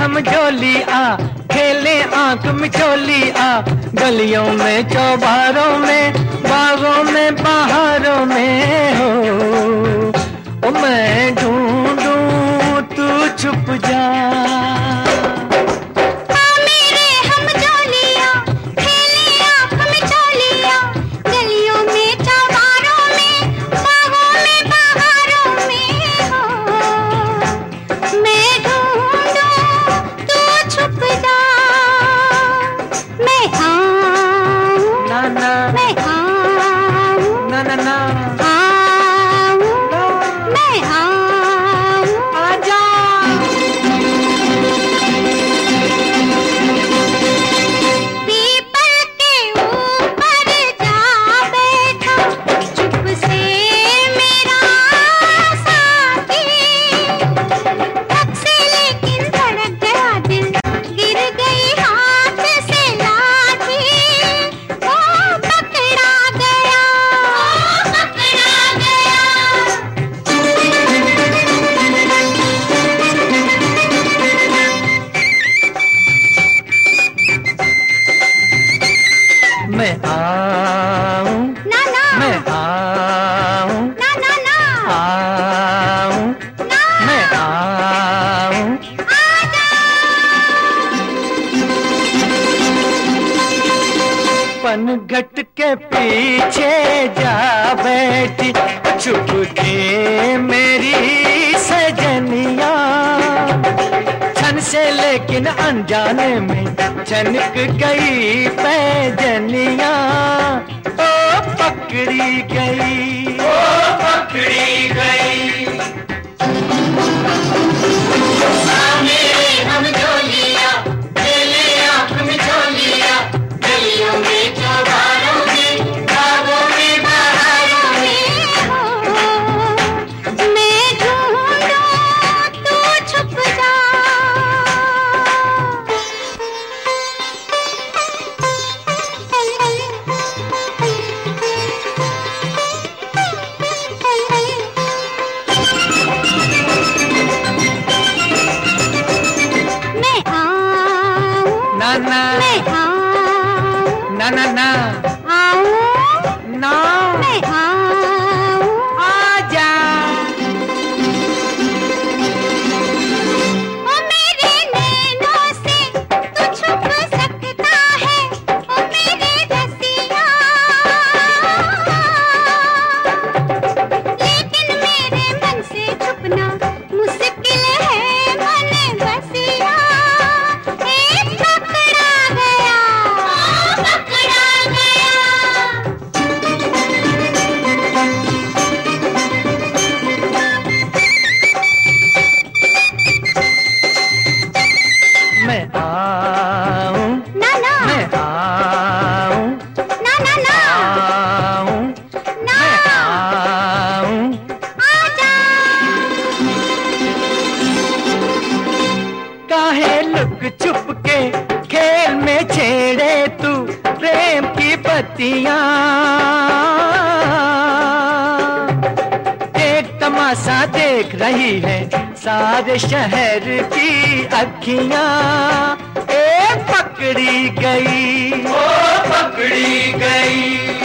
हम जोली आ, खेले आंख मिचोली आ, गलियों में चौबारों में बागों में बहारों में हो। ओ मैं ढूंढूं तू छुप जा। मैं आऊं ना ना, मैं आऊं ना ना ना, आऊं ना, मैं आऊं आजा। पनघट के पीछे जा बैठी चुप के मेरी सजनिया, छन से लेकिन अनजाने में छनक गई पैजनिया। ओ पकड़ी गई, ओ पकड़ी गई। हम जोलिया खेले आंख में चोलिया, गलियों में चौबारों में बागों में बहारों में हो। मैं ढूंढूं तू छुप जा। ना मैं आऊं ना ना ना, आऊं ना, मैं आऊं आजा। ओ मेरे नैनों से तू छुप सकता है, ओ मेरे रसिया, लेकिन मेरे मन से छुपना मुश्किल है मन बसिया। मैं आऊं ना ना, मैं आऊं ना ना ना, आऊं ना, मैं आऊं आजा। काहे लुक छुप के खेल में छेड़े तू प्रेम की बत्तियां, एक तमाशा देख रही है सारे शहर की अखियां। ए पकड़ी गई, ओ पकड़ी गई।